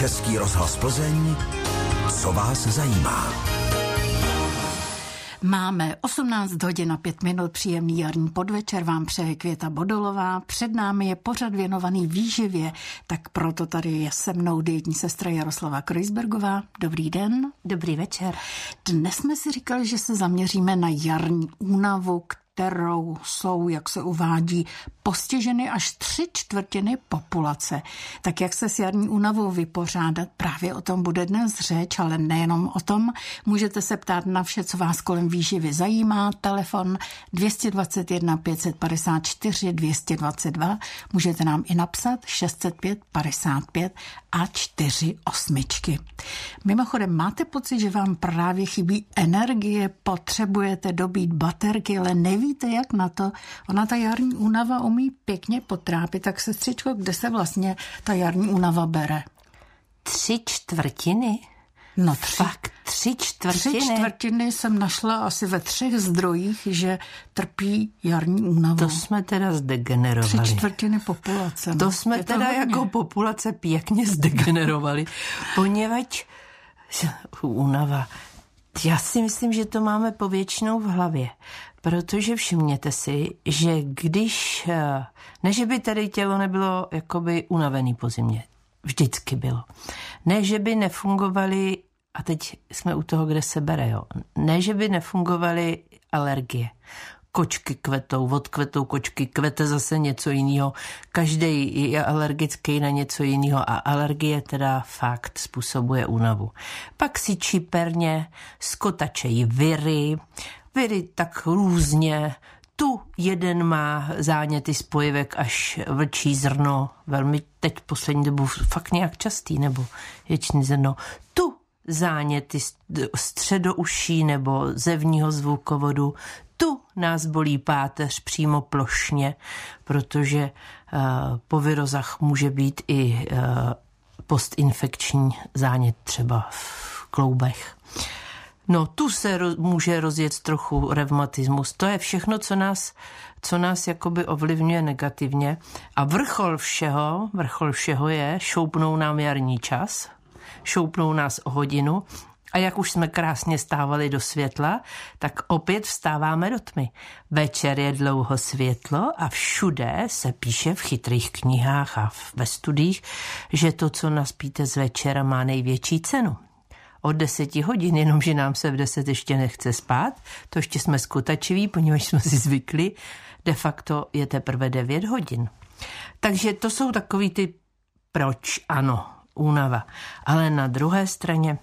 Český rozhlas Plzeň, co vás zajímá. Máme 18 hodin a 5 minut, příjemný jarní podvečer vám přeje Květa Bodolová. Před námi je pořad věnovaný výživě, tak proto tady je se mnou dietní sestra Jaroslava Kreuzbergová. Dobrý den. Dobrý večer. Dnes jsme si říkali, že se zaměříme na jarní únavu, kterou jsou, jak se uvádí, postiženy až 3/4 populace. Tak jak se s jarní únavou vypořádat, právě o tom bude dnes řeč, ale nejenom o tom. Můžete se ptát na vše, co vás kolem výživy zajímá. Telefon 221 554 222. Můžete nám i napsat 605 55 a 48. Mimochodem, máte pocit, že vám právě chybí energie, potřebujete dobít baterky, ale nevíte, jak na to? Ona ta jarní únava umí pěkně potrápit. Tak sestřičko, kde se vlastně ta jarní únava bere? 3/4? No Fakt 3/4? 3/4 jsem našla asi ve 3 zdrojích, že trpí jarní únavou. To jsme teda zdegenerovali. 3/4 populace. No. To jsme teda jako populace pěkně zdegenerovali, poněvadž únava. Já si myslím, že to máme povětšinou v hlavě, protože všimněte si, že když, ne, že by tady tělo nebylo jakoby unavený po zimě, vždycky bylo. Ne, že by nefungovaly, a teď jsme u toho, kde se bere, jo. Ne, že by nefungovaly alergie. Kočky kvetou, odkvetou kočky, kvete zase něco jiného. Každý je alergický na něco jiného a alergie teda fakt způsobuje únavu. Pak si čiperně, skotačejí viry tak různě. Tu jeden má záněty spojivek až vlčí zrno, velmi teď poslední dobu fakt nějak častý, nebo ječný zrno. Tu záněty středouší nebo zevního zvukovodu. Tu nás bolí páteř přímo plošně, protože po virozách může být i postinfekční zánět třeba v kloubech. No, tu se může rozjet trochu revmatismus. To je všechno, co nás jakoby ovlivňuje negativně. A vrchol všeho je, šoupnou nám jarní čas, šoupnou nás o hodinu a jak už jsme krásně stávali do světla, tak opět vstáváme do tmy. Večer je dlouho světlo a všude se píše v chytrých knihách a ve studiích, že to, co naspíte z večera, má největší cenu. Od 10 hodin, jenomže nám se v 10 ještě nechce spát, to ještě jsme skutačiví, poněvadž jsme si zvykli, de facto je teprve 9 hodin. Takže to jsou takový ty proč, ano, únava. Ale na druhé straně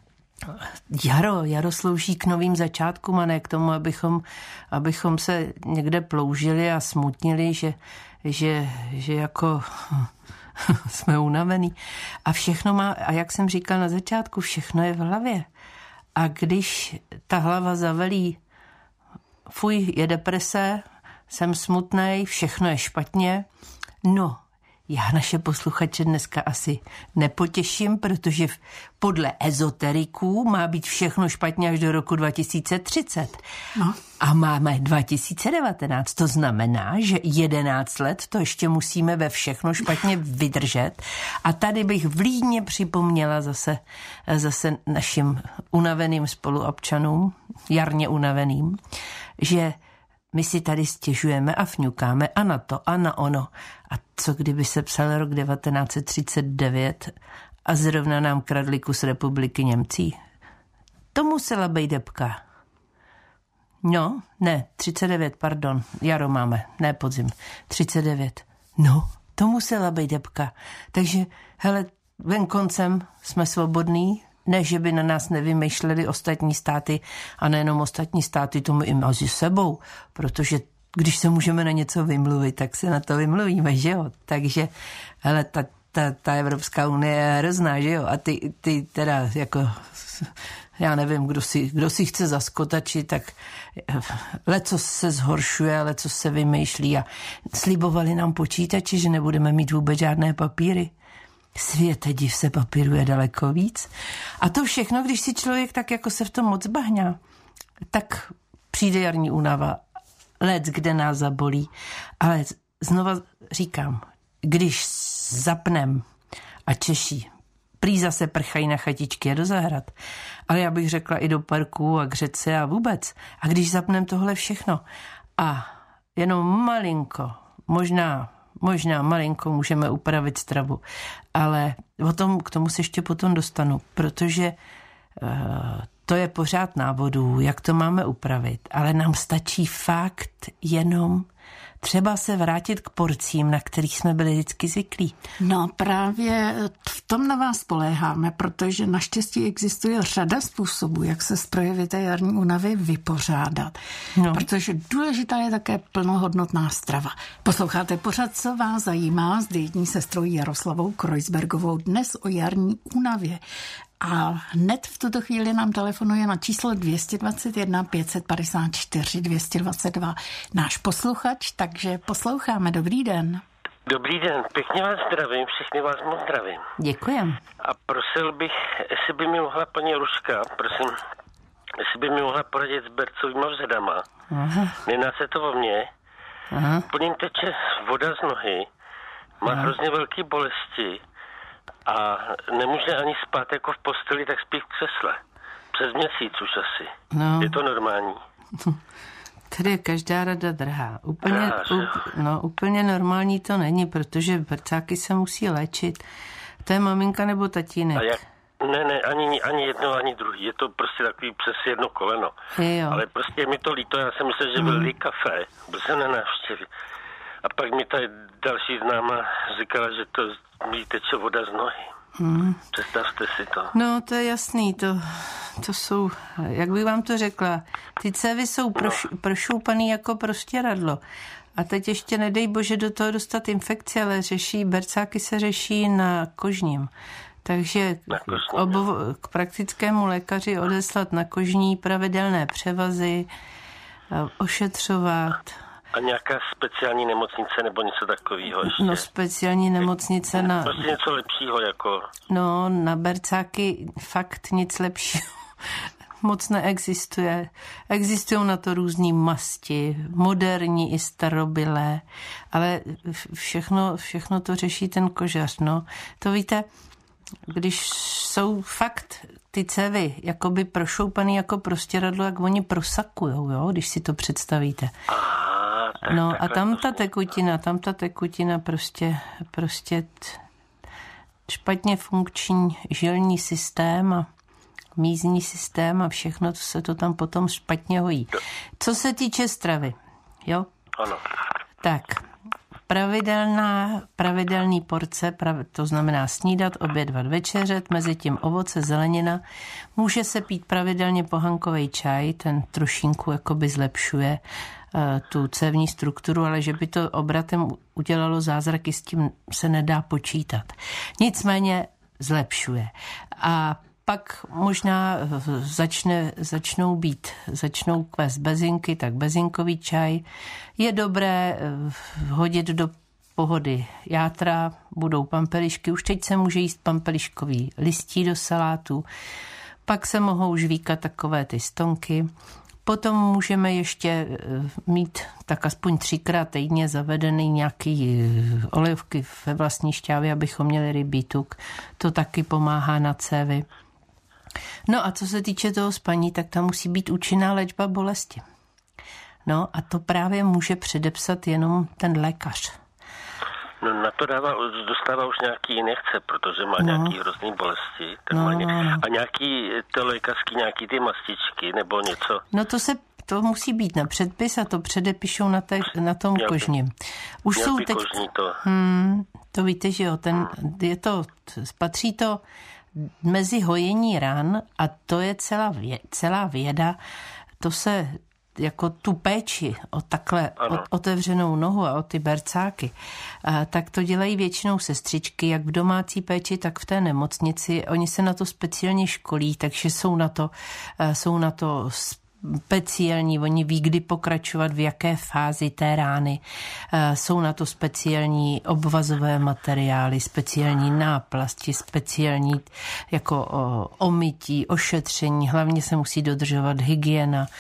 jaro slouží k novým začátkům a ne k tomu, abychom se někde ploužili a smutnili, že jako jsme unavený. A všechno má, a jak jsem říkal na začátku, všechno je v hlavě. A když ta hlava zavelí, fuj, je deprese, jsem smutnej, všechno je špatně, no, já naše posluchače dneska asi nepotěším, protože podle ezoteriků má být všechno špatně až do roku 2030. No. A máme 2019, to znamená, že 11 let to ještě musíme ve všechno špatně vydržet. A tady bych vlídně připomněla zase našim unaveným spoluobčanům, jarně unaveným, že my si tady stěžujeme a fňukáme a na to a na ono. A co kdyby se psal rok 1939 a zrovna nám kradli kus republiky Němcí? To musela být debka. No, ne, 39, pardon, jaro máme, ne podzim, 39. No, to musela být debka. Takže, hele, venkoncem jsme svobodní, ne, že by na nás nevymýšleli ostatní státy a nejenom ostatní státy, tomu i mezi sebou, protože když se můžeme na něco vymluvit, tak se na to vymluvíme, že jo? Takže, hele, ta Evropská unie je hrozná, že jo? A ty teda jako, já nevím, kdo si chce zaskotačit, tak lecos se zhoršuje, lecos se vymýšlí a slibovali nám počítači, že nebudeme mít vůbec žádné papíry. Světe, div se, papíru je daleko víc. A to všechno, když si člověk tak jako se v tom moc bahňá, tak přijde jarní únava, lec, kde nás zabolí. Ale znova říkám, když zapnem a Češi Prý zase prchají na chatičky a do zahrad. Ale já bych řekla i do parků a k řece a vůbec. A když zapneme tohle všechno a jenom malinko, možná malinko můžeme upravit stravu, ale k tomu se ještě potom dostanu, protože to je pořád návodů, jak to máme upravit, ale nám stačí fakt jenom třeba se vrátit k porcím, na kterých jsme byli vždycky zvyklí. No právě v tom na vás spoléháme, protože naštěstí existuje řada způsobů, jak se s projevy té jarní únavy vypořádat. No. Protože důležitá je také plnohodnotná strava. Posloucháte pořad, co vás zajímá, s dietní sestrou Jaroslavou Kreuzbergovou dnes o jarní únavě. A hned v tuto chvíli nám telefonuje na číslo 221 554 222 náš posluchač, takže posloucháme. Dobrý den. Dobrý den, pěkně vás zdravím, všechny vás moc zdravím. Děkujem. A prosil bych, jestli by mi mohla paní Ruška, prosím, jestli by mi mohla poradit s bercovýma vzedama. Nená se to o mně. Po něm teče voda z nohy, má hrozně velké bolesti. A nemůže ani spát jako v posteli, tak spí v křesle. Přes měsíc už asi. No. Je to normální? Tady je každá rada drahá. Úplně normální to není, protože brcáky se musí léčit. To je maminka nebo tatínek? Ne, ani jedno, ani druhý. Je to prostě takový přes jedno koleno. Jo. Ale prostě je mi to líto. Já jsem myslel, že byl kafe. Byl jsem na návštěvě. A pak mi tady další známa říkala, že to mi teče voda z nohy. Představte si to. No, to je jasný, to jsou, jak bych vám to řekla, ty cévy jsou prošoupaný jako prostěradlo. A teď ještě nedej bože do toho dostat infekci, ale bercáky se řeší na kožním. Takže k praktickému lékaři odeslat na kožní pravidelné převazy, ošetřovat. A nějaká speciální nemocnice nebo něco takového ještě? No speciální nemocnice na... Prostě něco lepšího jako... No na bercáky fakt nic lepšího moc neexistuje. Existují na to různý masti, moderní i starobylé, ale všechno to řeší ten kožař. No, to víte, když jsou fakt ty cévy jakoby prošoupaný jako prostěradlo, jak oni prosakujou, jo, když si to představíte. No a tam ta tekutina prostě špatně funkční žilní systém a mízní systém a všechno se to tam potom špatně hojí. Co se týče stravy, jo? Ano. Tak, pravidelný porce, to znamená snídat, obědvat, večeřet, mezi tím ovoce, zelenina. Může se pít pravidelně pohankový čaj, ten trošinku jakoby zlepšuje tu cévní strukturu, ale že by to obratem udělalo zázraky, s tím se nedá počítat. Nicméně zlepšuje. A pak možná začnou kvést bezinky, tak bezinkový čaj. Je dobré hodit do pohody játra, budou pampelišky. Už teď se může jíst pampeliškový listí do salátu. Pak se mohou žvíkat takové ty stonky. Potom můžeme ještě mít tak aspoň 3krát týdně zavedený nějaký olivky ve vlastní šťávě, abychom měli rybí tuk. To taky pomáhá na cévy. No a co se týče toho spaní, tak tam musí být účinná léčba bolesti. No a to právě může předepsat jenom ten lékař. No na to dostává už nějaký nechce, protože má nějaký hrozný bolesti. A nějaký to lékařský, nějaký ty mastičky nebo něco. No to musí být na předpis a to předepíšou na tom kožním. Už jsou teď... Kožní to. To víte, že jo, patří to mezi hojení ran a to je celá věda. To se jako tu péči o takhle otevřenou nohu a o ty bercáky, tak to dělají většinou sestřičky, jak v domácí péči, tak v té nemocnici. Oni se na to speciálně školí, takže jsou na to speciální, oni ví, kdy pokračovat, v jaké fázi té rány. Jsou na to speciální obvazové materiály, speciální náplasti, speciální jako omytí, ošetření, hlavně se musí dodržovat hygiena.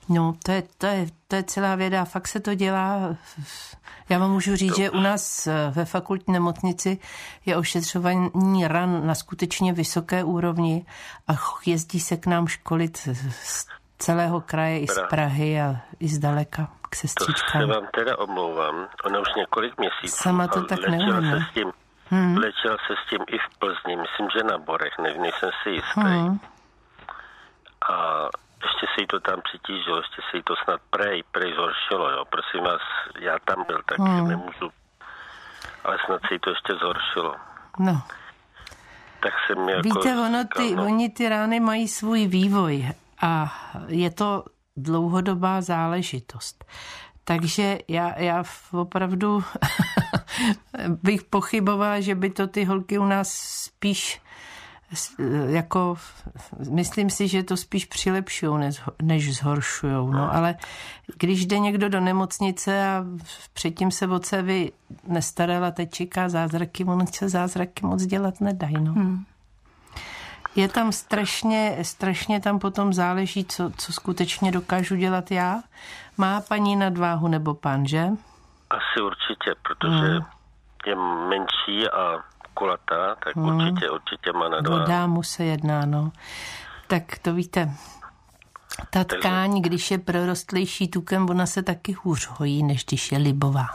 No, to je celá věda. Fakt se to dělá. Já vám můžu říct, že u nás ve fakultní nemocnici je ošetřování ran na skutečně vysoké úrovni a jezdí se k nám školit z celého kraje i z Prahy a i zdaleka k sestřičkám. To se vám teda omlouvám. Ona už několik měsíců. Sama to tak neumím. Léčila se s tím i v Plzni. Myslím, že na Borech. Nejsem si jistý. A ještě se jí to tam přitížilo, ještě se jí to snad prej zhoršilo, jo. Prosím vás, já tam byl, tak nemůžu, ale snad se jí to ještě zhoršilo. No. Tak se mi jako... Víte, oni ty rány mají svůj vývoj a je to dlouhodobá záležitost. Takže já opravdu bych pochybovala, že by to ty holky u nás spíš jako, myslím si, že to spíš přilepšujou, než zhoršujou. No, ale když jde někdo do nemocnice a předtím se o cévy nestaral a teď čeká zázraky, ono se zázraky moc dělat nedají. No. Je tam strašně tam potom záleží, co skutečně dokážu dělat já. Má paní nadváhu nebo pán, že? Asi určitě, protože je menší a kulatá, tak určitě má nadváhu. O dámu se jedná, no. Tak to víte, ta tkáň, když je prorostlejší tukem, ona se taky hůř hojí, než když je libová.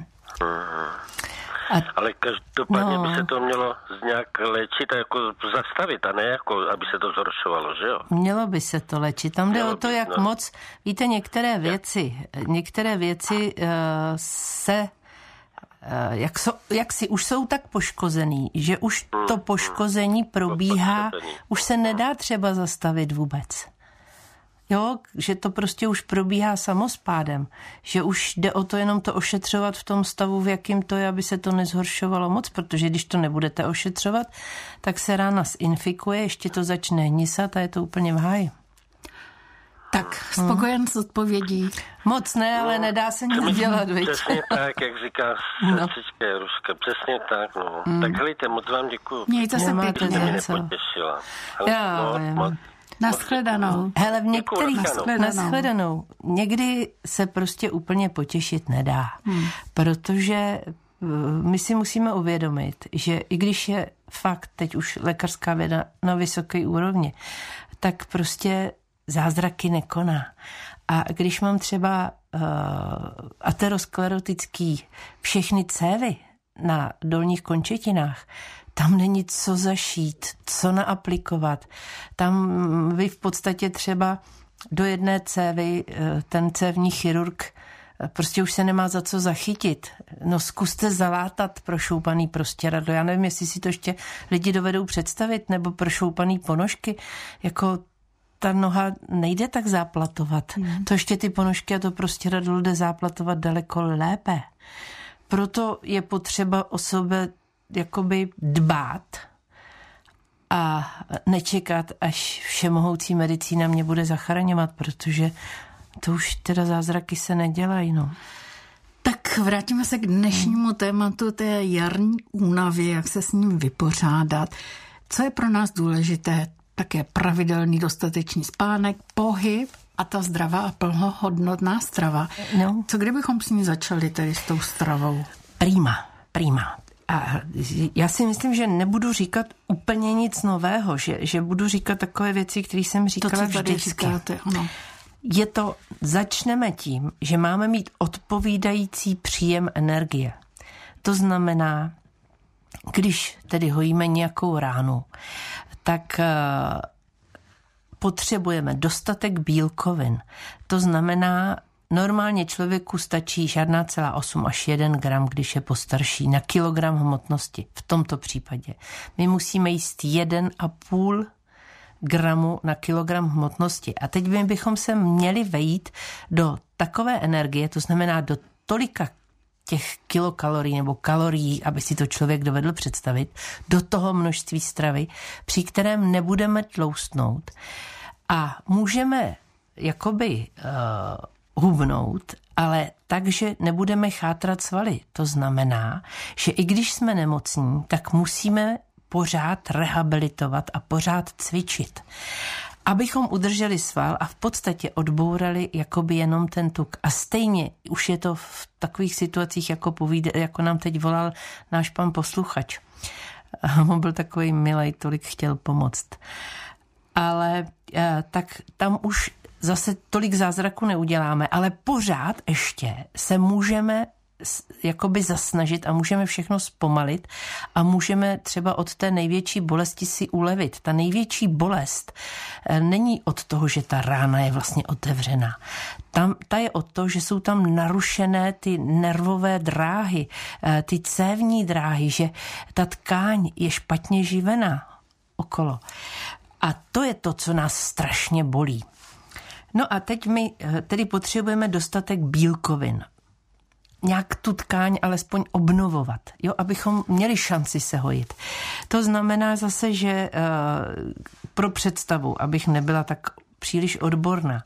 Ale každopádně by se to mělo nějak léčit a jako zastavit, a ne jako, aby se to zhoršovalo, že jo? Mělo by se to léčit. Tam jde o to, jak moc, víte, některé věci se jak si už jsou tak poškozený, že už to poškození probíhá, už se nedá třeba zastavit vůbec. Jo, že to prostě už probíhá samospádem, že už jde o to jenom to ošetřovat v tom stavu, v jakým to je, aby se to nezhoršovalo moc, protože když to nebudete ošetřovat, tak se rána zinfikuje, ještě to začne hnisat a je to úplně v háji. Tak, spokojen s odpovědí. Moc ne, ale nedá se nic dělat, viď? Přesně tak, jak říká sestřička Jaruška, přesně tak, no. Tak helejte, moc vám děkuju. Mějte se pěkně. Jste mě nepotěšila. Nashledanou. Hele, v některých nashledanou. Někdy se prostě úplně potěšit nedá, protože my si musíme uvědomit, že i když je fakt teď už lékařská věda na vysoké úrovni, tak prostě zázraky nekoná. A když mám třeba aterosklerotický všechny cévy na dolních končetinách, tam není co zašít, co naaplikovat. Tam vy v podstatě třeba do jedné cévy ten cévní chirurg prostě už se nemá za co zachytit. No zkuste zalátat prošoupaný prostěradlo. Já nevím, jestli si to ještě lidi dovedou představit, nebo prošoupaný ponožky. Jako ta noha nejde tak záplatovat. To ještě ty ponožky a to prostěradlo jde záplatovat daleko lépe. Proto je potřeba o sebe jakoby dbát a nečekat, až všemohoucí medicína mě bude zachraňovat, protože to už teda zázraky se nedělají, no. Tak vrátíme se k dnešnímu tématu té jarní únavy, jak se s ním vypořádat. Co je pro nás důležité? Také pravidelný dostatečný spánek, pohyb a ta zdravá a plnohodnotná strava. No. Co kdybychom s ní začali tedy s tou stravou? Prima. A já si myslím, že nebudu říkat úplně nic nového, že budu říkat takové věci, které jsem říkala vždycky. Říkáte, ano. Začneme tím, že máme mít odpovídající příjem energie. To znamená, když tedy hojíme nějakou ránu, tak potřebujeme dostatek bílkovin. To znamená, normálně člověku stačí žádná celá 8 až 1 gram, když je postarší, na kilogram hmotnosti. V tomto případě. My musíme jíst 1,5 gramu na kilogram hmotnosti. A teď bychom se měli vejít do takové energie, to znamená do tolika těch kilokalorií nebo kalorií, aby si to člověk dovedl představit, do toho množství stravy, při kterém nebudeme tloustnout. A můžeme jakoby hubnout, ale takže nebudeme chátrat svaly. To znamená, že i když jsme nemocní, tak musíme pořád rehabilitovat a pořád cvičit. abychom udrželi sval a v podstatě odbourali jakoby jenom ten tuk. A stejně už je to v takových situacích, jako nám teď volal náš pan posluchač. On byl takový milej, tolik chtěl pomoct. Ale tak tam už zase tolik zázraku neuděláme, ale pořád ještě se můžeme jakoby zasnažit a můžeme všechno zpomalit a můžeme třeba od té největší bolesti si ulevit. Ta největší bolest není od toho, že ta rána je vlastně otevřená. Ta je od toho, že jsou tam narušené ty nervové dráhy, ty cévní dráhy, že ta tkáň je špatně živená okolo. A to je to, co nás strašně bolí. No a teď my tedy potřebujeme dostatek bílkovin. Nějak tu tkáň alespoň obnovovat, jo, abychom měli šanci se hojit. To znamená zase, že pro představu, abych nebyla tak příliš odborná,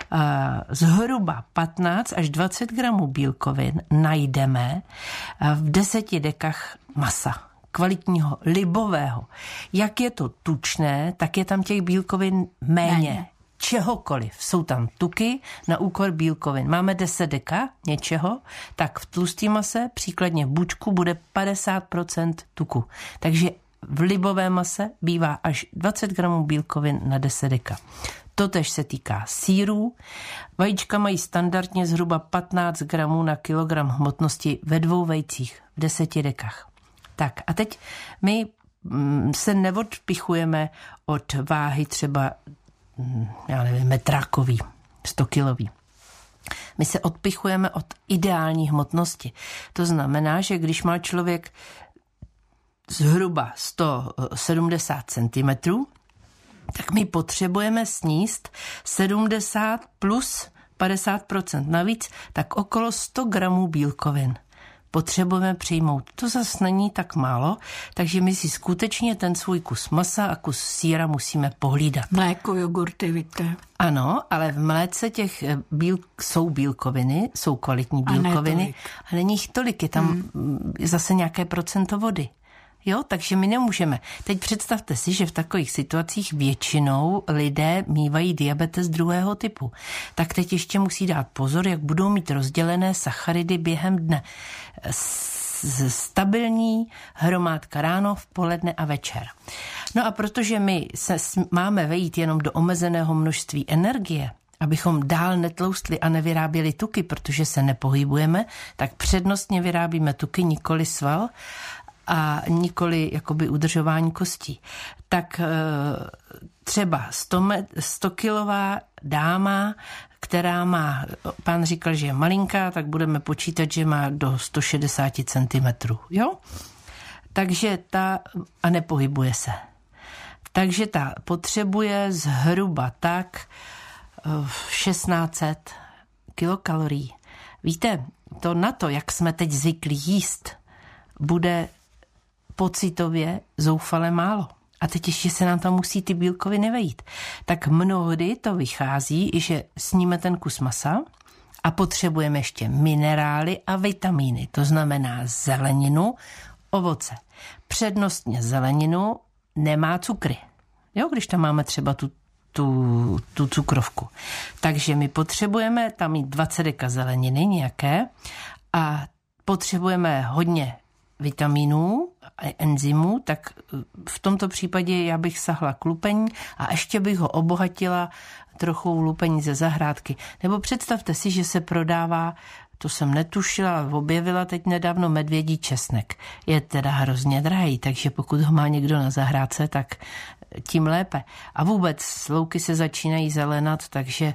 zhruba 15 až 20 gramů bílkovin najdeme v 10 dekách masa. Kvalitního, libového. Jak je to tučné, tak je tam těch bílkovin méně. Čehokoliv. Jsou tam tuky na úkor bílkovin. Máme 10 deka něčeho, tak v tlustý mase, příkladně v bučku, bude 50% tuku. Takže v libové mase bývá až 20 gramů bílkovin na 10 deka. Totež se týká sýrů. Vajíčka mají standardně zhruba 15 gramů na kilogram hmotnosti ve 2 vejcích v 10 dekách. Tak a teď my se neodpichujeme od váhy třeba, já nevím, metrákový, 100 kilový. My se odpichujeme od ideální hmotnosti. To znamená, že když má člověk zhruba 170 cm, tak my potřebujeme sníst 70 plus 50% navíc, tak okolo 100 gramů bílkovin potřebujeme přijmout. To zase není tak málo, takže my si skutečně ten svůj kus masa a kus sýra musíme pohlídat. Mléko, jogurty, víte. Ano, ale v mléce těch jsou bílkoviny, jsou kvalitní bílkoviny, a není jich tolik, je tam zase nějaké procento vody. Jo, takže my nemůžeme. Teď představte si, že v takových situacích většinou lidé mívají diabetes 2. typu. Tak teď ještě musí dát pozor, jak budou mít rozdělené sacharidy během dne. Stabilní hromádka ráno, v poledne a večer. No a protože my se máme vejít jenom do omezeného množství energie, abychom dál netloustli a nevyráběli tuky, protože se nepohybujeme, tak přednostně vyrábíme tuky, nikoli sval, a nikoli jakoby udržování kostí. Tak třeba 100-kilová dáma, která má, pán říkal, že je malinká, tak budeme počítat, že má do 160 cm. Jo? Takže a nepohybuje se. Takže ta potřebuje zhruba tak 1600 kilokalorií. Víte, to na to, jak jsme teď zvyklí jíst, bude pocitově zoufale málo. A teď ještě se nám tam musí ty bílkoviny vejít. Tak mnohdy to vychází, že sníme ten kus masa a potřebujeme ještě minerály a vitamíny. To znamená zeleninu, ovoce. Přednostně zeleninu, nemá cukry. Jo, když tam máme třeba tu cukrovku. Takže my potřebujeme tam mít 20 deka zeleniny nějaké a potřebujeme hodně vitamínů a enzymů, tak v tomto případě já bych sahla k lupení a ještě bych ho obohatila trochu lupení ze zahrádky. Nebo představte si, že se prodává, to jsem netušila, objevila teď nedávno medvědí česnek. Je teda hrozně drahý, takže pokud ho má někdo na zahrádce, tak tím lépe. A vůbec louky se začínají zelenat, takže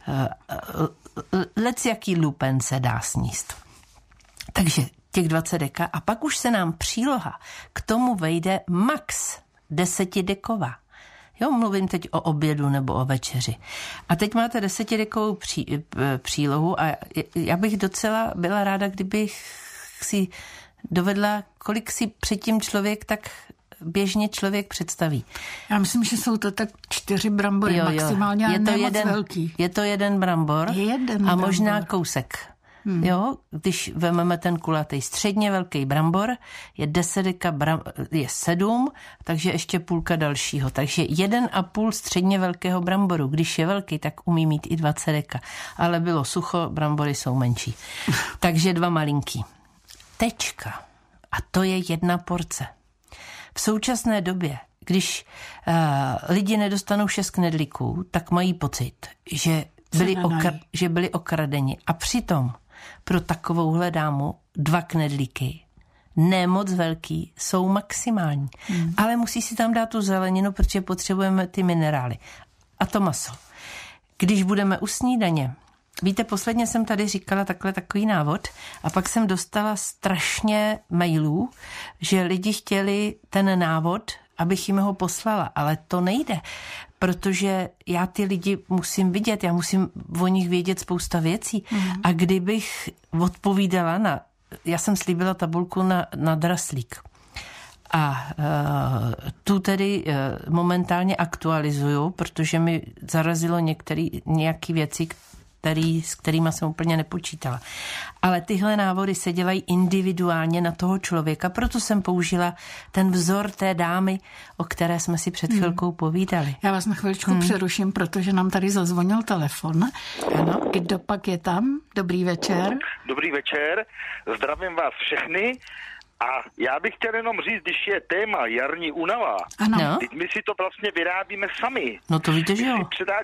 lecjaký lupen se dá sníst. Takže těch 20 deka a pak už se nám příloha k tomu vejde max 10deková. Jo, mluvím teď o obědu nebo o večeři. A teď máte 10dekovou přílohu a já bych docela byla ráda, kdybych si dovedla, kolik si předtím člověk tak běžně člověk představí. Já myslím, že jsou to tak 4 brambory maximálně, je to moc velký. Je to jeden brambor a možná kousek. Jo, když vezmeme ten kulatý středně velký brambor, je 10 deka, je 7, takže ještě půlka dalšího. Takže 1,5 středně velkého bramboru. Když je velký, tak umí mít i 20 deka. Ale bylo sucho, brambory jsou menší. Takže 2 malinký. Tečka. A to je 1 porce. V současné době, když lidi nedostanou 6 knedlíků, tak mají pocit, že byli okradeni. A přitom pro takovouhle dámu 2 knedlíky, ne moc velký, jsou maximální. Ale musí si tam dát tu zeleninu, protože potřebujeme ty minerály. A to maso. Když budeme u snídaně, víte, posledně jsem tady říkala takový návod a pak jsem dostala strašně mailů, že lidi chtěli ten návod, abych jim ho poslala, ale to nejde, protože já ty lidi musím vidět, já musím o nich vědět spousta věcí a kdybych odpovídala já jsem slíbila tabulku na draslík a tu tedy momentálně aktualizuju, protože mi zarazilo nějaké věci, s kterýma jsem úplně nepočítala. Ale tyhle návody se dělají individuálně na toho člověka, proto jsem použila ten vzor té dámy, o které jsme si před chvilkou povídali. Já vás na chviličku přeruším, protože nám tady zazvonil telefon. Ano. Kdo pak je tam? Dobrý večer. Dobrý večer, zdravím vás všechny. A já bych chtěl jenom říct, když je téma jarní únava, teď my si to vlastně vyrábíme sami. No to víte, že jo.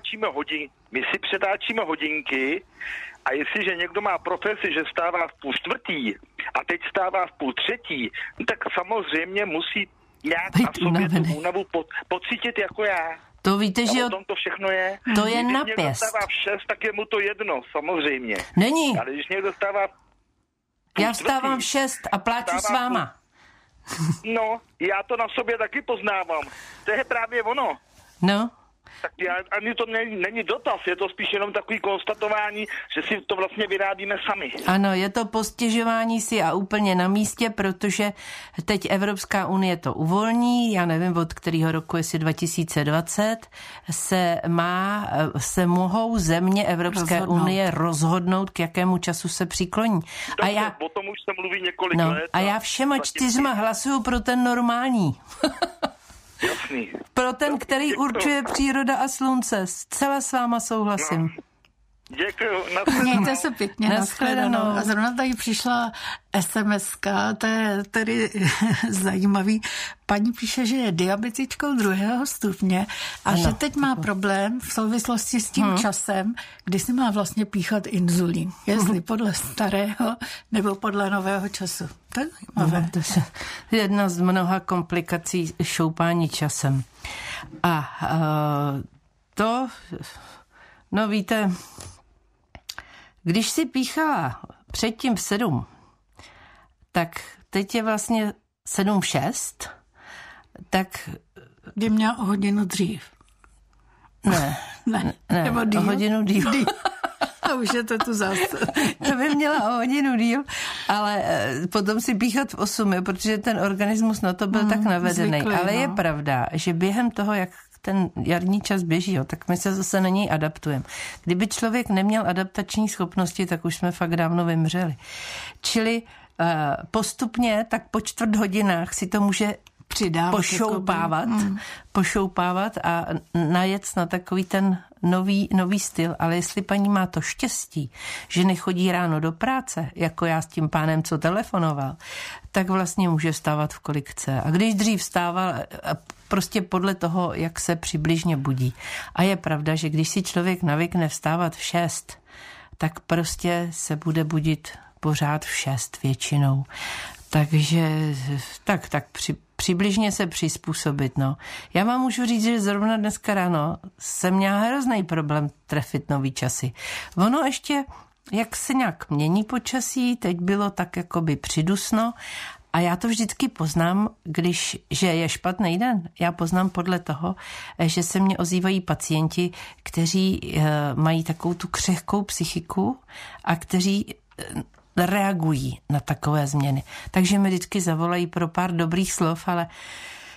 My si přetáčíme hodinky a jestliže někdo má profesi, že stává v 2:30 a teď stává v 2:30, tak samozřejmě musí nějak na sobě tu únavu pocítit jako já. To víte, že o tom to všechno je. To je když napěst. Když někdo stává v 6, tak je mu to jedno, samozřejmě. Není. Ale když někdo stává já vstávám v 6 a pláču s váma. No, já to na sobě taky poznávám. To je právě ono. No. Tak ani to není dotaz, je to spíš jenom takový konstatování, že si to vlastně vyrábíme sami. Ano, je to postěžování si a úplně na místě, protože teď Evropská unie to uvolní, já nevím od kterého roku, jestli 2020, se mohou země Evropské unie rozhodnout, k jakému času se přikloní. Dobře, o tom už se mluví několik let. A já všema 4 hlasuju pro ten normální. Jasný. Pro ten, který určuje příroda a slunce. Zcela s váma souhlasím. No. Děkuju. Mějte se pěkně. Nashledanou. A zrovna tady přišla SMS-ka, to je tedy zajímavý. Paní píše, že je diabetičkou 2. stupně a že teď má problém v souvislosti s tím časem, kdy si má vlastně píchat inzulín. Jestli podle starého nebo podle nového času. To je zajímavé. To je jedna z mnoha komplikací šoupání časem. A no víte, když si píchala předtím v 7, tak teď je vlastně 7:06, tak... By měla o hodinu dřív. Ne, nebo díl. O hodinu díl. A už je to tu zase. To by měla o hodinu díl, ale potom si píchat v 8, protože ten organismus na to byl tak navedený. Zvyklý, ale je pravda, že během toho, jak ten jarní čas běží, tak my se zase na něj adaptujeme. Kdyby člověk neměl adaptační schopnosti, tak už jsme fakt dávno vymřeli. Čili postupně, tak po 4 hodinách si to může pošoupávat a najet na takový ten nový styl. Ale jestli paní má to štěstí, že nechodí ráno do práce, jako já s tím pánem, co telefonoval, tak vlastně může vstávat v kolik chce. A když dřív vstával, prostě podle toho, jak se přibližně budí. A je pravda, že když si člověk navykne vstávat v 6, tak prostě se bude budit pořád v 6 většinou. Takže tak přibližně se přizpůsobit, no. Já vám můžu říct, že zrovna dneska ráno jsem měla hrozný problém trefit nový časy. Ono ještě, jak se nějak mění počasí, teď bylo tak jakoby přidusno a já to vždycky poznám, že je špatný den. Já poznám podle toho, že se mě ozývají pacienti, kteří mají takovou tu křehkou psychiku a kteří reagují na takové změny. Takže mi vždycky zavolají pro pár dobrých slov, ale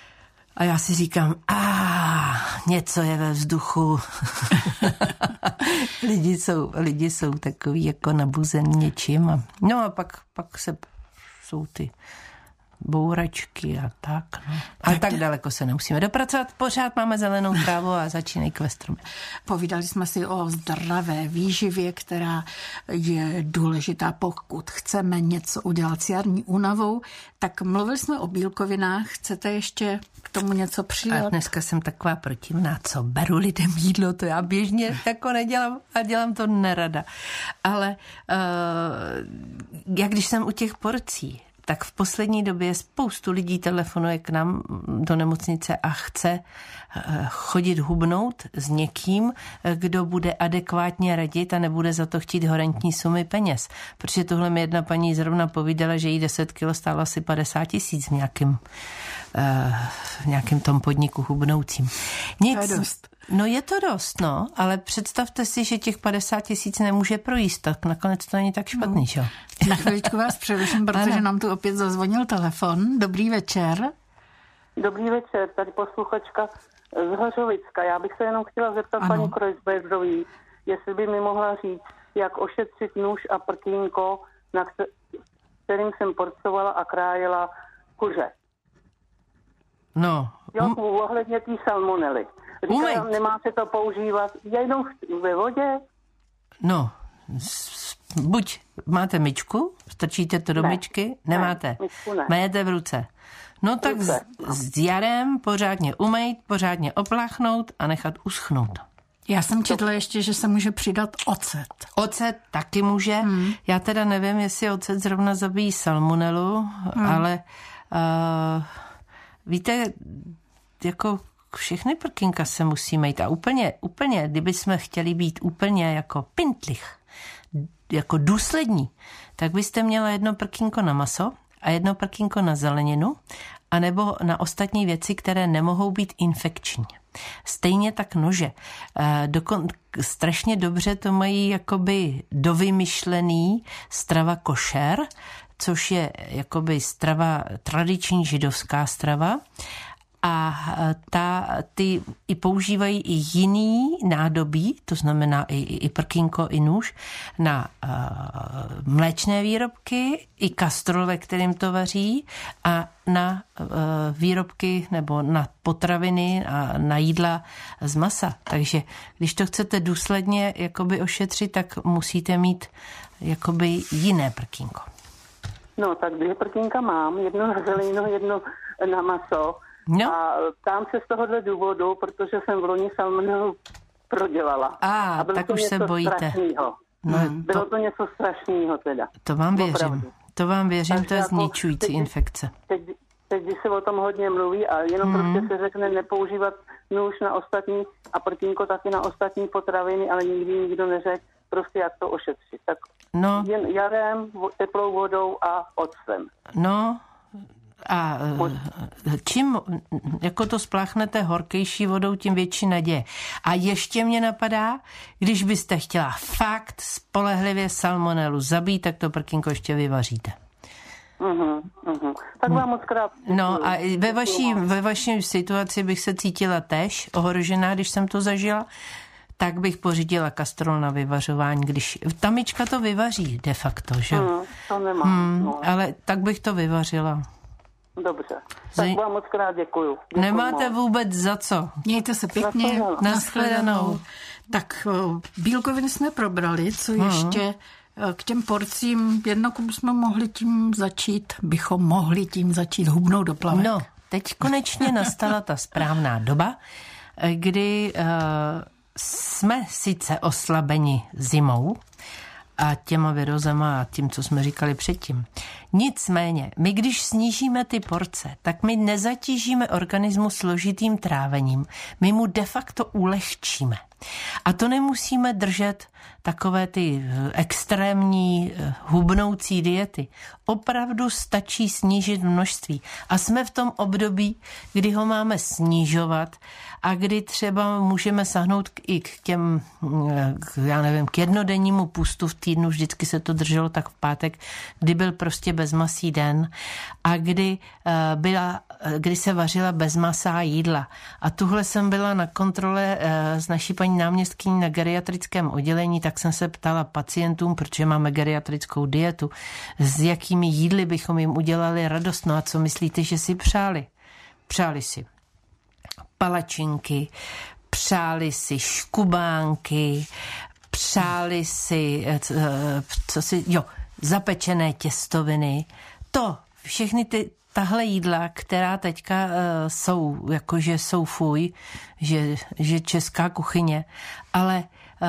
a já si říkám, něco je ve vzduchu. Lidi jsou takový jako nabuzený něčím. No a pak jsou ty bouračky a tak. No. Ale tak daleko se nemusíme dopracovat. Pořád máme zelenou trávu a začínají kvestromy. Povídali jsme si o zdravé výživě, která je důležitá, pokud chceme něco udělat s jarní únavou. Tak mluvili jsme o bílkovinách. Chcete ještě k tomu něco přidat? A dneska jsem taková protivná, co beru lidem jídlo, to já běžně jako nedělám a dělám to nerada. Ale jak když jsem u těch porcí, tak v poslední době spoustu lidí telefonuje k nám do nemocnice a chce chodit hubnout s někým, kdo bude adekvátně radit a nebude za to chtít horentní sumy peněz. Protože tohle mi jedna paní zrovna povídala, že jí 10 kilo stálo asi 50 000 v nějakém tom podniku hubnoucím. Nic. To je dost. No je to dost, no, ale představte si, že těch 50 000 nemůže projíst, tak nakonec to není tak špatný, že? Na chviličku vás přeruším, protože nám tu opět zazvonil telefon. Dobrý večer. Dobrý večer, tady posluchačka z Hořovicka. Já bych se jenom chtěla zeptat paní Kreuzbergový, jestli by mi mohla říct, jak ošetřit nůž a prkínko, na kterým jsem porcovala a krájela kuře. No. Jo, ohledně té salmonely. Říkám, nemá se to používat jenom ve vodě? No, buď máte myčku, strčíte to do myčky, nemáte, majete v ruce. No tak s jarem pořádně umýt, pořádně opláchnout a nechat uschnout. Já jsem četla ještě, že se může přidat ocet. Ocet taky může. Já teda nevím, jestli ocet zrovna zabíjí salmonelu, ale víte, jako všechny prkínka se musí mít a úplně, kdyby jsme chtěli být úplně jako pintlich, jako důslední, tak byste měla jedno prkínko na maso a jedno prkínko na zeleninu, anebo na ostatní věci, které nemohou být infekční. Stejně tak nože. Strašně dobře to mají jakoby dovymyšlený strava košer, což je jakoby strava, tradiční židovská strava, a ty i používají i jiný nádobí, to znamená i prkínko, i nůž, na mléčné výrobky, i kastrol, ve kterým to vaří, a na výrobky nebo na potraviny a na jídla z masa. Takže když to chcete důsledně jakoby ošetřit, tak musíte mít jakoby jiné prkínko. No, tak 2 prkínka mám, jedno na zeleninu, jedno na maso. No. A ptám se z tohohle důvodu, protože jsem v loni salmonelu prodělala. A tak už se bojíte. No, bylo to něco strašného teda. To vám věřím. To vám věřím, takže to je zničující infekce. Teď se o tom hodně mluví a jenom prostě se řekne nepoužívat nůž na ostatní a prkínko taky na ostatní potraviny, ale nikdy nikdo neřekl prostě jak to ošetřit. Tak jen jarem, teplou vodou a octem. No, a čím jako to spláchnete horkejší vodou, tím větší naděje. A ještě mě napadá, když byste chtěla fakt spolehlivě salmonelu zabít, tak to prkínko ještě vyvaříte. Tak vám moc krát. No a ve vaší situaci bych se cítila též ohrožená, když jsem to zažila, tak bych pořídila kastrol na vyvařování, když ta myčka to vyvaří de facto, že? To nemám. Ale tak bych to vyvařila. Dobře. Tak vám moc krát děkuju. Nemáte vůbec za co. Mějte se pěkně. Nashledanou. Tak bílkoviny jsme probrali, co ještě k těm porcím, jednak bychom mohli tím začít hubnout do plavek. No, teď konečně nastala ta správná doba, kdy jsme sice oslabeni zimou a těma virozama a tím, co jsme říkali předtím. Nicméně, my když snížíme ty porce, tak my nezatížíme organismus složitým trávením. My mu de facto ulehčíme. A to nemusíme držet takové ty extrémní hubnoucí diety. Opravdu stačí snížit množství. A jsme v tom období, kdy ho máme snižovat a kdy třeba můžeme sahnout i k těm, já nevím, k jednodennímu půstu v týdnu, vždycky se to drželo tak v pátek, kdy byl prostě bezmasý den a kdy se vařila bezmasá jídla. A tuhle jsem byla na kontrole s naší paní náměstkyní na geriatrickém oddělení, tak jsem se ptala pacientům, protože máme geriatrickou dietu, s jakými jídly bychom jim udělali radost. No a co myslíte, že si přáli? Přáli si palačinky, přáli si škubánky, přáli si, zapečené těstoviny. To, všechny tahle jídla, která teďka jsou, jakože jsou fuj, že česká kuchyně, ale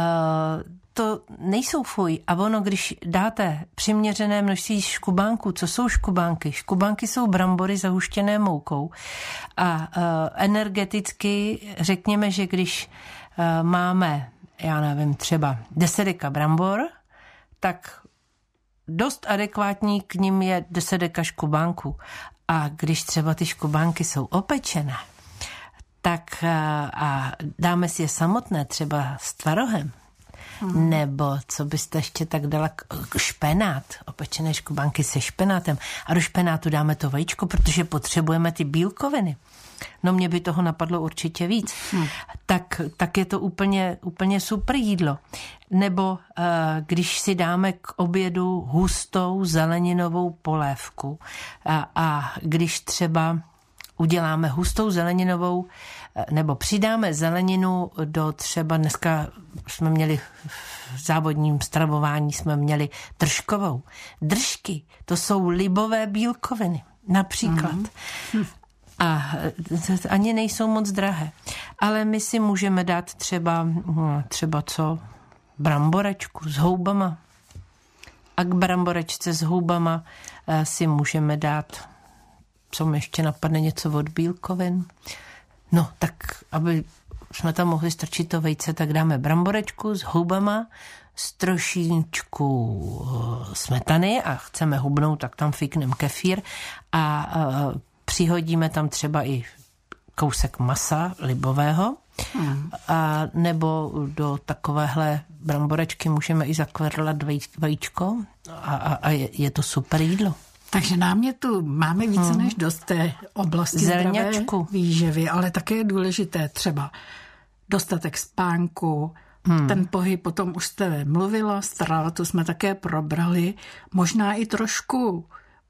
to nejsou fuj. A ono, když dáte přiměřené množství škubánků, co jsou škubánky? Škubánky jsou brambory zahuštěné moukou. A energeticky řekněme, že když máme, já nevím, třeba 10 deka brambor, tak dost adekvátní k nim je 10 deka škubánků. A když třeba ty škubánky jsou opečené, tak a dáme si je samotné třeba s tvarohem, nebo co byste ještě tak dala, špenát, opečené škubánky se špenátem. A do špenátu dáme to vajíčko, protože potřebujeme ty bílkoviny. No mě by toho napadlo určitě víc. Tak je to úplně super jídlo. Nebo když si dáme k obědu hustou zeleninovou polévku a když třeba uděláme hustou zeleninovou, nebo přidáme zeleninu do třeba dneska jsme měli v závodním stravování jsme měli držkovou. Držky, to jsou libové bílkoviny, například. A ani nejsou moc drahé. Ale my si můžeme dát třeba co? Bramboračku s houbama. A k bramboračce s houbama si můžeme dát, co mi ještě napadne, něco od bílkovin. No, tak aby jsme tam mohli strčit to vejce, tak dáme bramborečku s houbama, s trošičku smetany a chceme hubnout, tak tam fikneme kefír a přihodíme tam třeba i kousek masa libového a nebo do takovéhle bramborečky můžeme i zakvedlat vajíčko a je to super jídlo. Takže námětu máme více než dost té oblasti zdravé výživy, ale také je důležité třeba dostatek spánku, ten pohyb, potom už jste mluvila, strávu jsme také probrali, možná i trošku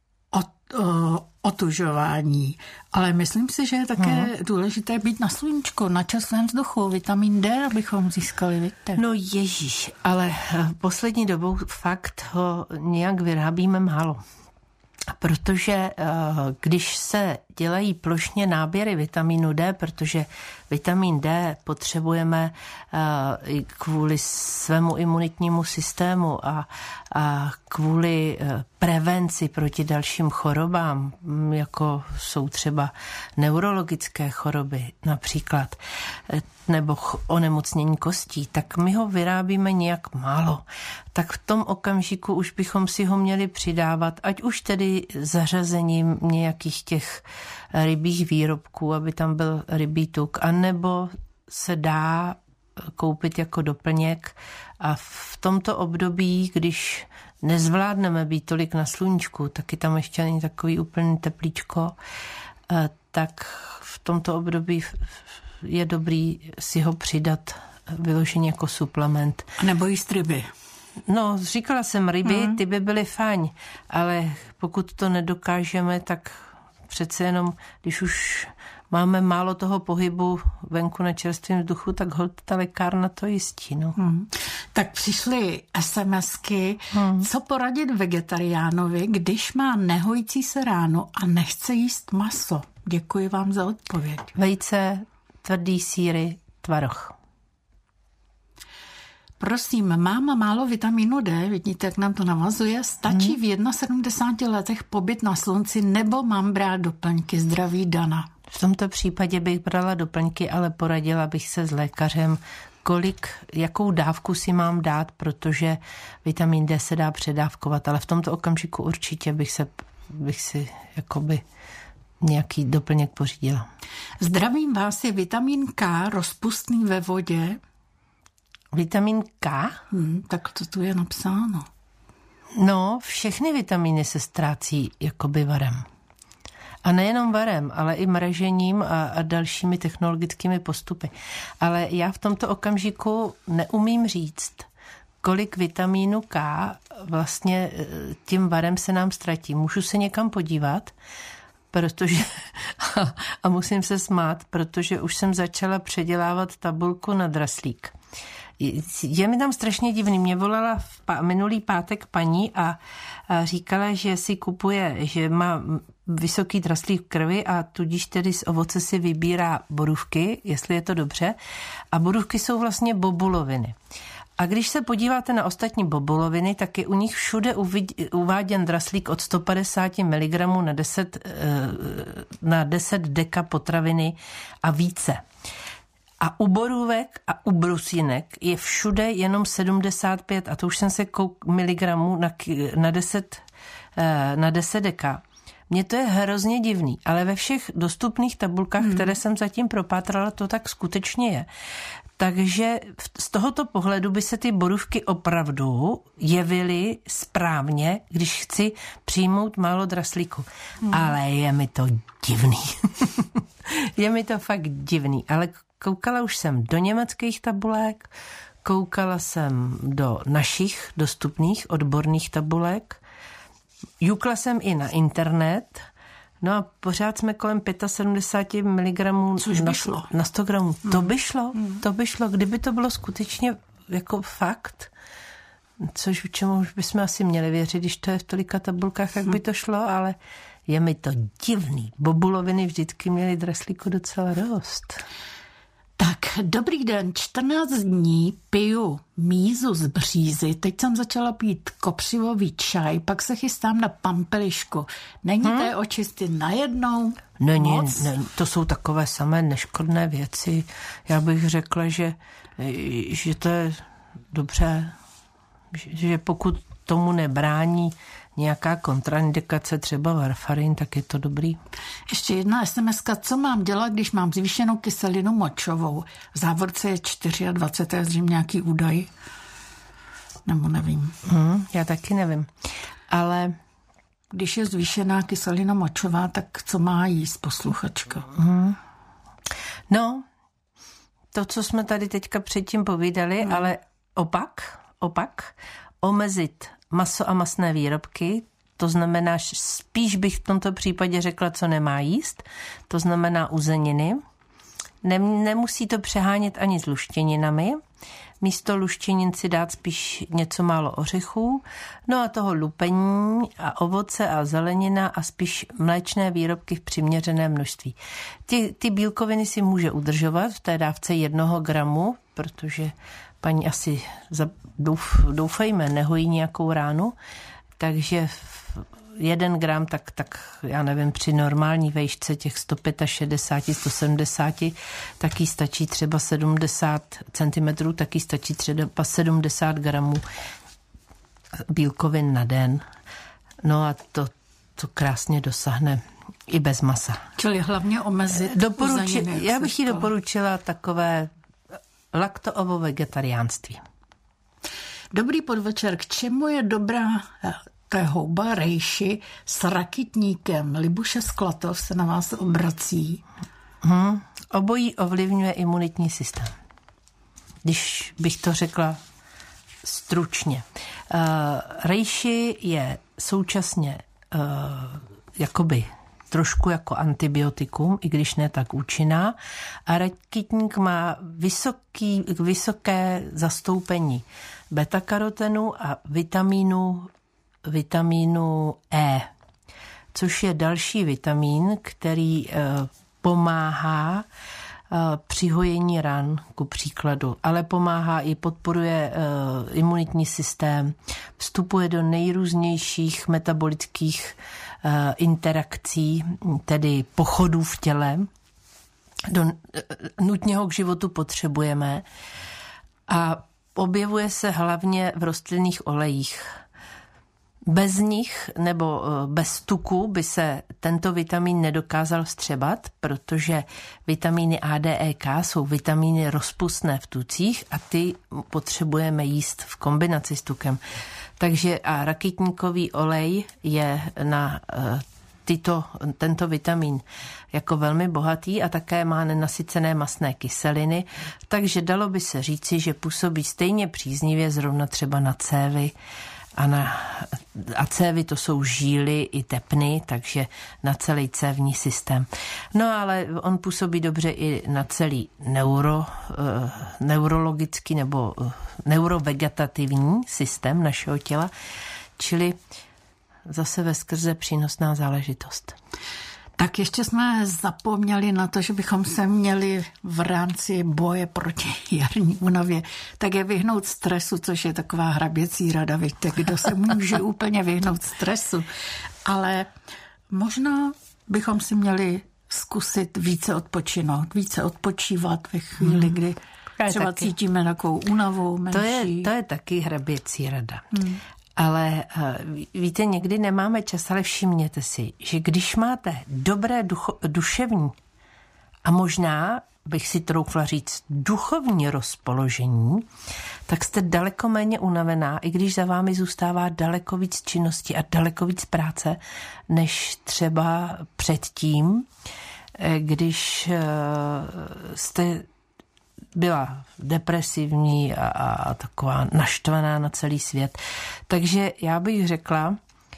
otužování, ale myslím si, že je také důležité být na sluníčku, na čerstvém vzduchu, vitamin D, abychom získali, víte. No ježíš, ale poslední dobou fakt ho nějak vyrábíme málo. Protože když se dělají plošně náběry vitamínu D, protože vitamin D potřebujeme kvůli svému imunitnímu systému a kvůli prevenci proti dalším chorobám, jako jsou třeba neurologické choroby například, nebo onemocnění kostí, tak my ho vyrábíme nějak málo. Tak v tom okamžiku už bychom si ho měli přidávat, ať už tedy zařazením nějakých těch rybích výrobků, aby tam byl rybí tuk, anebo se dá koupit jako doplněk a v tomto období, když nezvládneme být tolik na sluníčku, taky tam ještě není takový úplný teplíčko, tak v tomto období je dobrý si ho přidat vyloženě jako suplement. A nebo jíst ryby. No, říkala jsem ryby, ty by byly fajn, ale pokud to nedokážeme, tak přece jenom, když už máme málo toho pohybu venku na čerstvém vzduchu, tak holt ta lékárna to jistí. No. Tak přišly SMSky. Co poradit vegetariánovi, když má nehojící se ránu a nechce jíst maso? Děkuji vám za odpověď. Vejce, tvrdý sýry, tvaroh. Prosím, mám málo vitamínu D, vidíte, jak nám to navazuje. Stačí v 71 letech pobyt na slunci, nebo mám brát doplňky? Zdraví Dana. V tomto případě bych brala doplňky, ale poradila bych se s lékařem jakou dávku si mám dát, protože vitamin D se dá předávkovat, ale v tomto okamžiku určitě bych si jakoby nějaký doplněk pořídila. Zdravím vás, je vitamin K rozpustný ve vodě? Vitamin K? Tak to tu je napsáno. No, všechny vitamíny se ztrácí jakoby varem. A nejenom varem, ale i mražením a dalšími technologickými postupy. Ale já v tomto okamžiku neumím říct, kolik vitamínu K vlastně tím varem se nám ztratí. Můžu se někam podívat, protože a musím se smát, protože už jsem začala předělávat tabulku na draslík. Je mi tam strašně divný. Mě volala minulý pátek paní a říkala, že si kupuje, že má vysoký draslík v krvi a tudíž tedy z ovoce si vybírá borůvky, jestli je to dobře. A borůvky jsou vlastně bobuloviny. A když se podíváte na ostatní bobuloviny, tak je u nich všude uváděn draslík od 150 mg na 10 deka potraviny a více. A u borůvek a u brusínek je všude jenom 75, a to už jsem se miligramů na 10 deka. Mně to je hrozně divný, ale ve všech dostupných tabulkách, které jsem zatím propátrala, to tak skutečně je. Takže z tohoto pohledu by se ty borůvky opravdu jevily správně, když chci přijmout málo draslíku. Ale je mi to divný. Je mi to fakt divný, ale koukala už jsem do německých tabulek, koukala jsem do našich dostupných odborných tabulek, jukla jsem i na internet, no a pořád jsme kolem 75 mg na 100 gramů. To by šlo, kdyby to bylo skutečně jako fakt, čemu už bychom asi měli věřit, když to je v tolika tabulkách, jak by to šlo, ale je mi to divný. Bobuloviny vždycky měly draslíku docela dost. Tak, dobrý den, 14 dní piju mízu z břízy, teď jsem začala pít kopřivový čaj, pak se chystám na pampelišku. Není té očisty najednou? Ne, to jsou takové samé neškodné věci. Já bych řekla, že to je dobře, že pokud tomu nebrání nějaká kontraindikace, třeba varfarin, tak je to dobrý. Ještě jedna SMS-ka, co mám dělat, když mám zvýšenou kyselinu močovou? V závorce je 24, to je zřejmě nějaký údaj. Nebo nevím. Já taky nevím. Ale když je zvýšená kyselina močová, tak co má jíst posluchačka? No, to, co jsme tady teďka předtím povídali, ale opak, omezit maso a masné výrobky, to znamená, spíš bych v tomto případě řekla, co nemá jíst, to znamená uzeniny. Nemusí to přehánět ani s luštěninami. Místo luštěnin si dát spíš něco málo ořechů, no a toho lupení a ovoce a zelenina a spíš mléčné výrobky v přiměřeném množství. Ty bílkoviny si může udržovat v té dávce 1 gramu, protože paní asi, doufejme, nehojí nějakou ránu, takže 1 gram, tak já nevím, při normální vejšce těch 165, 170, taky stačí třeba 70 cm, taky stačí třeba 70 gramů bílkovin na den. No a to krásně dosáhne i bez masa. Čili hlavně omezit uzeniny. Já bych jí doporučila takové lakto-ovo-vegetariánství. Dobrý podvečer. K čemu je dobrá houba rejši s rakitníkem? Libuše Sklatov se na vás obrací. Obojí ovlivňuje imunitní systém. Když bych to řekla stručně. Rejši je současně jakoby trošku jako antibiotikum, i když ne tak účinná. A rakitník má vysoké zastoupení beta-karotenu a vitamínu E, což je další vitamín, který pomáhá při hojení ran, ku příkladu, ale pomáhá i podporuje imunitní systém, vstupuje do nejrůznějších metabolických interakcí, tedy pochodů v těle. Nutně ho k životu potřebujeme. A objevuje se hlavně v rostlinných olejích. Bez nich nebo bez tuku by se tento vitamin nedokázal vstřebat, protože vitamíny A, D, E, K jsou vitamíny rozpustné v tucích a ty potřebujeme jíst v kombinaci s tukem. Takže a rakitníkový olej je na tento vitamin jako velmi bohatý a také má nenasycené mastné kyseliny, takže dalo by se říci, že působí stejně příznivě zrovna třeba na cévy a cévy to jsou žíly i tepny, takže na celý cévní systém. No ale on působí dobře i na celý neurologický nebo neurovegetativní systém našeho těla, čili zase veskrze přínosná záležitost. Tak ještě jsme zapomněli na to, že bychom se měli v rámci boje proti jarní únavě také vyhnout stresu, což je taková hraběcí rada, víte, kdo se může úplně vyhnout stresu. Ale možná bychom si měli zkusit více odpočinout, více odpočívat ve chvíli, kdy třeba cítíme takovou únavu menší. To je taky hraběcí rada. Ale víte, někdy nemáme čas, ale všimněte si, že když máte dobré duševní a možná bych si troufla říct duchovní rozpoložení, tak jste daleko méně unavená, i když za vámi zůstává daleko víc činnosti a daleko víc práce, než třeba předtím, když jste byla depresivní a taková naštvaná na celý svět. Takže já bych řekla,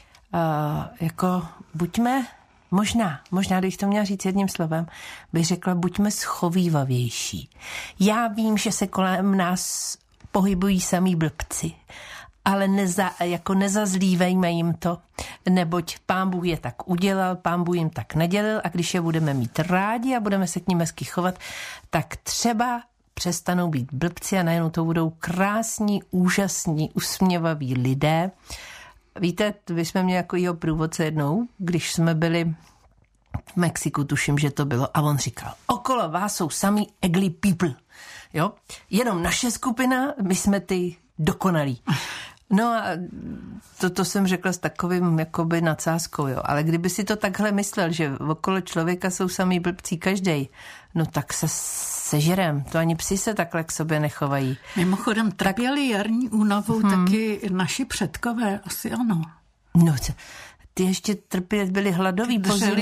jako buďme, možná, když to měla říct jedním slovem, bych řekla, buďme schovývavější. Já vím, že se kolem nás pohybují samý blbci, ale nezazlívejme jim to, neboť Pán Bůh je tak udělal, Pán Bůh jim tak nedělal a když je budeme mít rádi a budeme se k nim hezky chovat, tak třeba přestanou být blbci a najednou to budou krásní, úžasní, usměvaví lidé. Víte, my jsme měli jako jeho průvodce jednou, když jsme byli v Mexiku, tuším, že to bylo, a on říkal, okolo vás jsou samý ugly people, jo? Jenom naše skupina, my jsme ty dokonalí. No a to jsem řekla s takovým jakoby nadsázkou, jo. Ale kdyby si to takhle myslel, že okolo člověka jsou samý blbcí každej, no tak se sežerem. To ani psi se takhle k sobě nechovají. Mimochodem trpěli jarní únavou taky naši předkové, asi ano. No, ty ještě byli hladoví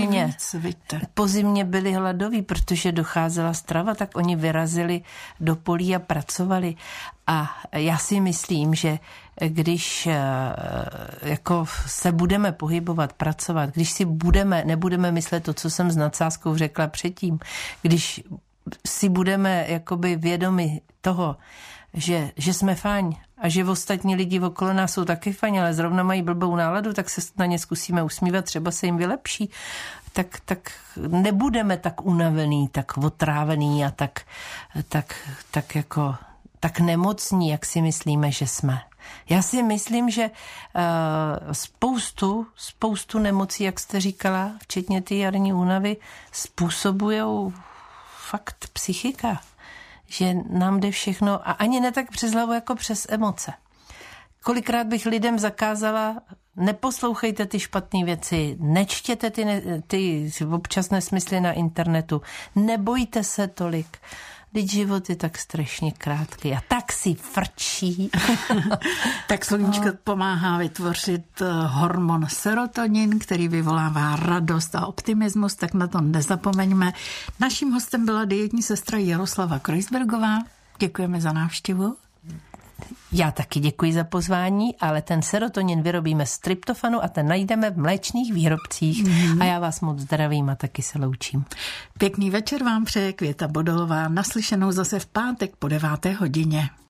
po zimě byli hladoví, protože docházela strava, tak oni vyrazili do polí a pracovali. A já si myslím, že když jako se budeme pohybovat, pracovat, když si nebudeme myslet to, co jsem s nadsázkou řekla předtím, když si budeme jakoby vědomi toho, že jsme fajn a že ostatní lidi okolo nás jsou taky fajn, ale zrovna mají blbou náladu, tak se na ně zkusíme usmívat, třeba se jim vylepší, tak nebudeme tak unavený, tak otrávený a tak nemocní, jak si myslíme, že jsme. Já si myslím, že spoustu nemocí, jak jste říkala, včetně ty jarní únavy, způsobujou fakt psychika. Že nám jde všechno a ani ne tak přes hlavu, jako přes emoce. Kolikrát bych lidem zakázala, neposlouchejte ty špatné věci, nečtěte ty občas nesmysly na internetu, nebojte se tolik. Vždyť život je tak strašně krátký a tak si frčí. Tak sluníčko pomáhá vytvořit hormon serotonin, který vyvolává radost a optimismus, tak na to nezapomeňme. Naším hostem byla dietní sestra Jaroslava Kreuzbergová. Děkujeme za návštěvu. Já taky děkuji za pozvání, ale ten serotonin vyrobíme z tryptofanu a ten najdeme v mléčných výrobcích. A já vás moc zdravím a taky se loučím. Pěkný večer vám přeje Květa Bodolová, naslyšenou zase v pátek po 9. hodině.